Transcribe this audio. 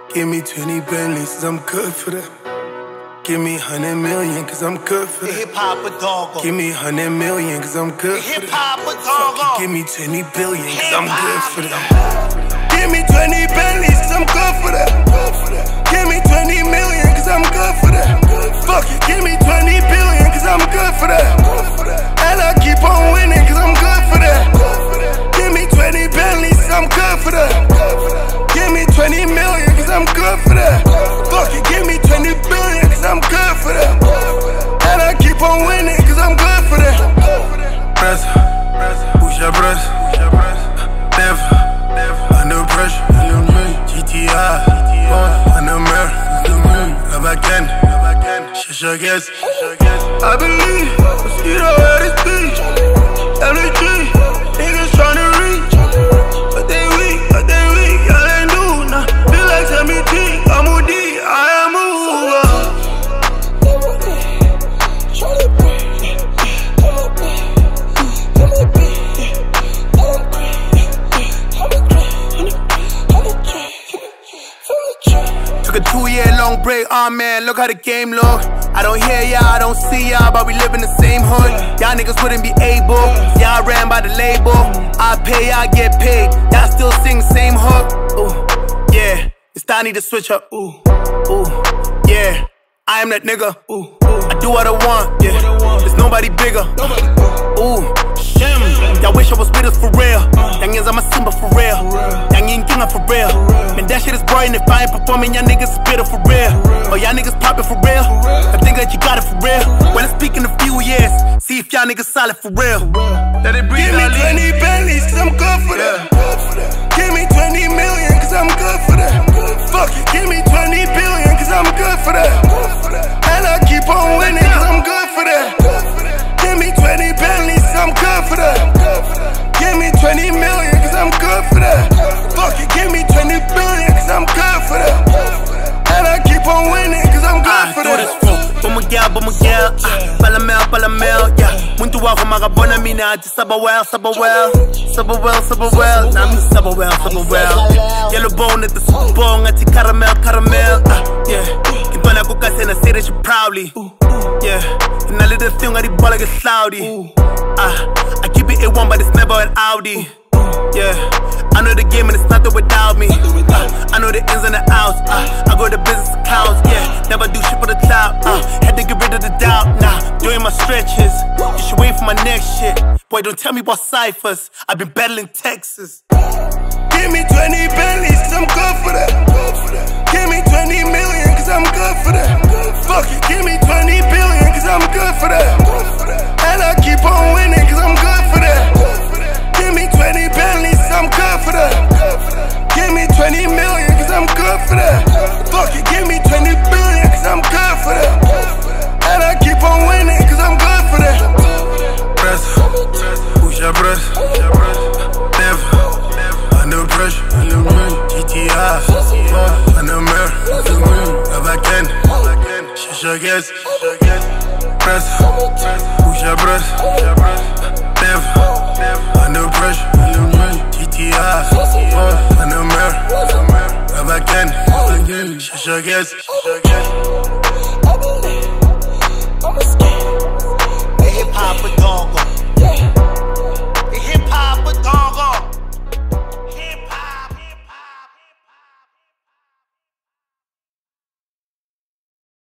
Give me 20 Bentleys, cause I'm good for that. Give me 100 million, cause I'm good for that. Hip-hop dog. Give me 100 million, cause I'm good for that. Hip-hop dog. Give me 20 billion, cause I'm good for that. Give me 20 Bentleys, cause I'm good for that. Give me 20 million, cause I'm good for that. Fuck it, give me 20 billion, cause I'm good for that. And I keep on winning, cause I'm good for that. Give me 20 Bentleys, cause I'm good for that. Give me 20 million, cause I'm good for that. Fuck it, give me 20 billion, cause I'm good for that. And I keep on winning, cause I'm good for that. Press, push your breath. Never, under pressure. GTI, under mirror. If I can, I guess. I believe, you know where this be. MG, niggas tryna reach. But they weak, y'all ain't do nah. Feel like 17, I'm OD, I am over. Took a 2-year-long break, oh man, look how the game look. I don't hear y'all, I don't see y'all, but we live in the same hood. Y'all niggas wouldn't be able, y'all ran by the label. I pay, I get paid, y'all still sing the same hook. Ooh, yeah, it's time I need to switch up. Ooh, yeah, I am that nigga. Ooh, I do what I want, yeah, there's nobody bigger. Ooh, shim, y'all wish I was with us for real. Yang is I'm a Simba for real. Yang ain't king for real. Man, that shit is boring if I ain't performing. Y'all niggas is bitter for real. Oh, y'all niggas poppin' for real. I think that you got it for real. Well, let's speak in a few years. See if y'all niggas solid for real. Let it breathe. Give me 20 Bentleys, cause I'm good for that. Give me 20 million, cause I'm good for that. Fuck it, give me 20 billion, cause I'm good for that. And I keep on winning, cause I'm good for that. Give me 20 Bentleys, cause I'm good for that. Give me 20 million, cause I'm good for that. Fuck it, give me 20 billion, cause I'm good for that. And I keep on winning, cause I'm good for that. Bumagel, palamel, yeah. Muntu wako magabona mina ati sabawell. Nami sabawell. Yellow bone at the Super Bowl, ati caramel, yeah. Kintwana kukasena say that you proudly, yeah. And I let the thing ati ball like a cloudy. I keep it A1 but it's never an Audi. Yeah, I know the game and it's nothing without me. I know the ins and the outs. I go to business accounts. Yeah, never do shit for the clout. Had to get rid of the doubt. Nah, doing my stretches. You should wait for my next shit. Boy, don't tell me about ciphers. I've been battling Texas. Give me 20 Bentleys, cause I'm good for that. Give me 20 million, cause I'm good for that. Fuck it, give me 20 billion, cause I'm good for that. And I keep on winning, cause I'm good for that. Give me 20 Bentleys, I'm good for that. Give me 20 million, cause I'm good for that. Fuck it, give me 20 billion, cause I'm good for that. And I keep on winning, cause I'm good for that. Press, push your breath. Never, under pressure. GTI, under mirror. If I can, I guess. Press, push your breath. Never, under pressure. GTI, under mirror. If I can, I guess.